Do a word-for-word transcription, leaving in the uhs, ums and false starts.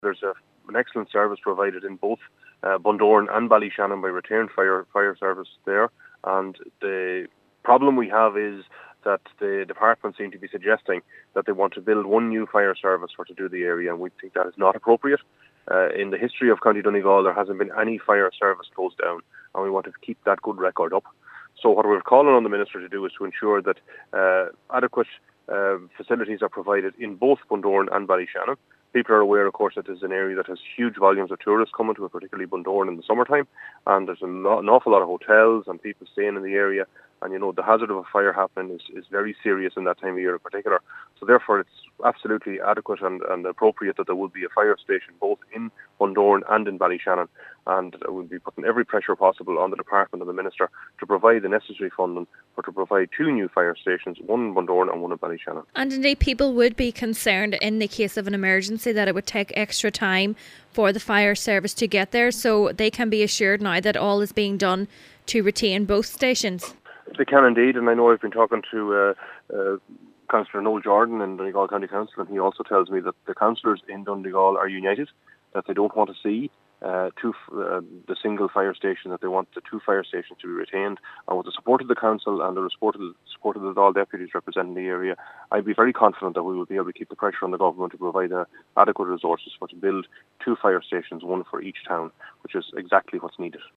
There's a, an excellent service provided in both uh, Bundoran and Ballyshannon by Return Fire Fire Service there, and the problem we have is that the department seem to be suggesting that they want to build one new fire service for to do the area, and we think that is not appropriate. Uh, in the history of County Donegal, there hasn't been any fire service closed down, and we want to keep that good record up. So what we're calling on the Minister to do is to ensure that uh, adequate uh, facilities are provided in both Bundoran and Ballyshannon. People are aware, of course, that there's an area that has huge volumes of tourists coming to it, particularly Bundoran in the summertime, and there's a lot, an awful lot of hotels and people staying in the area. And, you know, the hazard of a fire happening is, is very serious in that time of year in particular. So, therefore, it's absolutely adequate and, and appropriate that there will be a fire station both in Bundoran and in Ballyshannon. And we'll be putting every pressure possible on the Department and the Minister to provide the necessary funding for to provide two new fire stations, one in Bundoran and one in Ballyshannon. And indeed, people would be concerned in the case of an emergency that it would take extra time for the fire service to get there. So they can be assured now that all is being done to retain both stations. They can indeed, and I know I've been talking to uh, uh, Councillor Noel Jordan in Donegal County Council, and he also tells me that the councillors in Donegal are united, that they don't want to see uh, two, uh, the single fire station, that they want the two fire stations to be retained. And with the support of the council and the support of the, support of the Dáil deputies representing the area, I'd be very confident that we will be able to keep the pressure on the government to provide uh, adequate resources for to build two fire stations, one for each town, which is exactly what's needed.